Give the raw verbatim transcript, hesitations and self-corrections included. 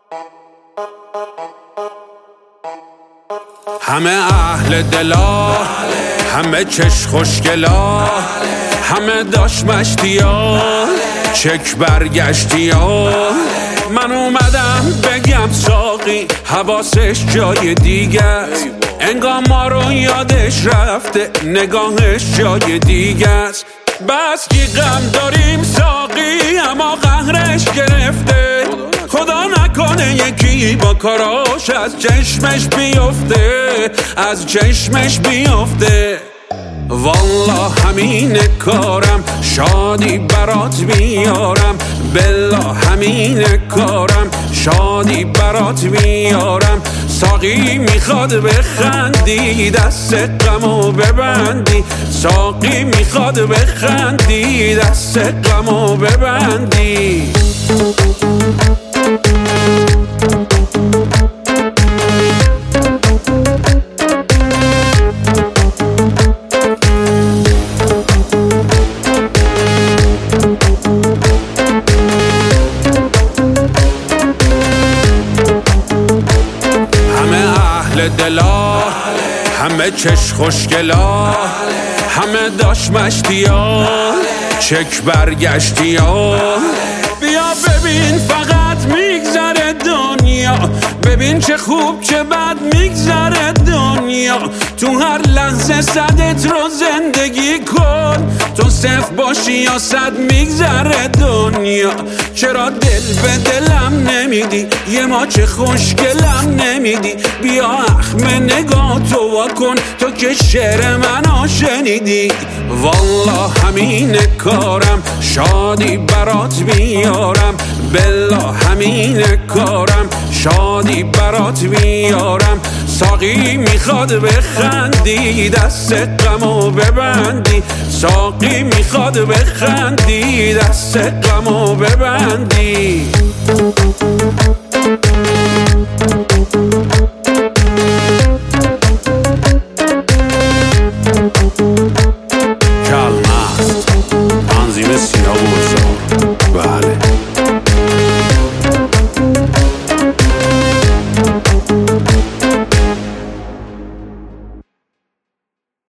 همه اهل دلا، همه چش خوشگلا، همه داش مشتیا، چک برگشتیا. من اومدم بگم ساقی حواسش جای دیگه است، انگار ما رو یادش رفته نگاهش جای دیگه است. بس کی غم داریم ساقی اما قهرش گرفته، خدا نکنه یکی با کاراش از چشمش بیفته، از چشمش بیفته. والله همین کارم، شادی برات میارم، بالله همین کارم، شادی برات میارم. ساقی میخواد بخندی دست غمو ببندی، ساقی میخواد بخندی دست غمو ببندی. دلا، همه چش خوشگلا، همه داش مشتیا، چک برگشتیا. بیا ببین فقط میگذره دنیا، ببین چه خوب چه بد میگذره دنیا. تو هر لحظه صدت رو زندگی کن، تو صفر باشی یا صد میگذره دنیا. چرا دل به دلم نمیدی، یه ما چه خوشگلم نمیدی. بیا اخم نگاه تو واکن، تو که شعر منو شنیدی. والله همین کارم، شادی برات میارم، بالله همین کارم، شادی برات میارم. ساقی میخواد بخندی دست غمو ببندی، ساقی میخواد بخندی دست غمو ببندی.